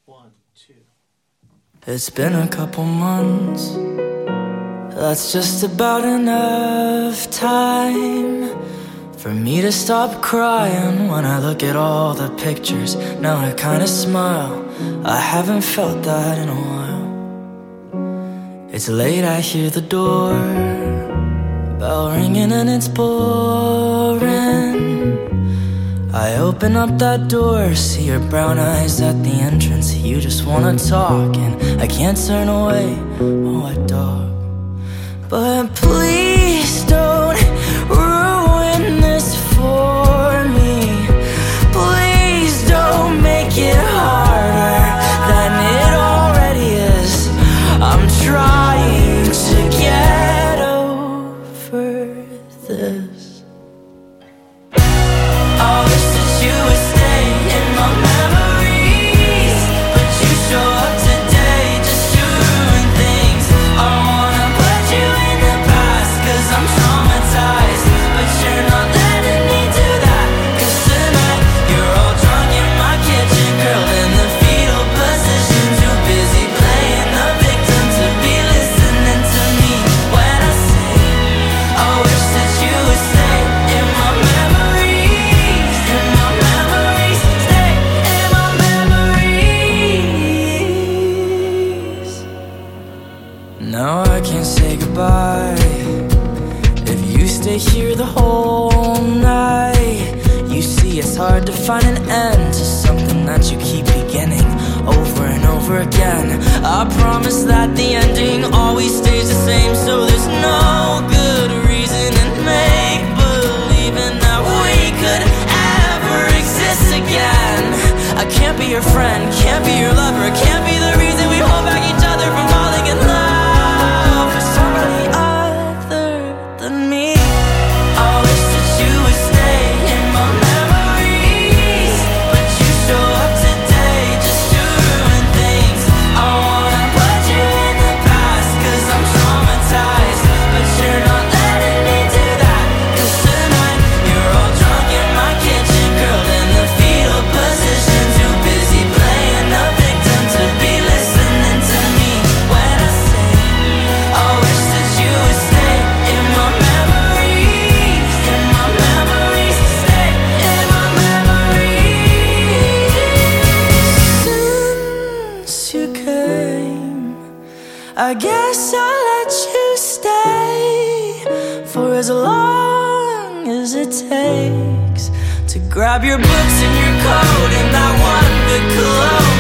1, 2. It's been a couple months. That's just about enough time for me to stop crying when I look at all the pictures. Now I kinda smile. I haven't felt that in a while. It's late, I hear the door bell ringing and it's boring. I open up that door, see your brown eyes at the entrance. You just wanna talk and I can't turn away. Oh, wet dog. But please don't ruin this for me. Please don't make it harder than it already is. I'm trying to get over this. I wish that you would stay in my memories, but you show up today just to ruin things. I don't wanna put you in the past, cause I'm traumatized, but you're not letting me do that. Cause tonight, you're all drunk in my kitchen, curled in the fetal position, too busy playing the victim to be listening to me when I say, I wish that you would stay in my memories, in my memories, stay in my memories. Now I can't say goodbye if you stay here the whole night. You see, it's hard to find an end to something that you keep beginning over and over again. I promise that the ending always stays the same, so there's no good reason in make-believing that we could ever exist again. I can't be your friend, can't be your lover, can't be the reason we hold back each other from falling in love with somebody other than me. I wish that you would stay in my memories, but you show up today just to ruin things. I wanna put you in the past, cause I'm traumatized, but you're not letting me do that. Cause tonight, you're all drunk in my kitchen, curled in the fetal position, too busy playing the victim to be listening to me when I say, I wish that you would stay in my memories, in my memories, stay in my memories. Since you came, I guess I'll let you stay for as long as it takes to grab your books and your coat and that one good cologne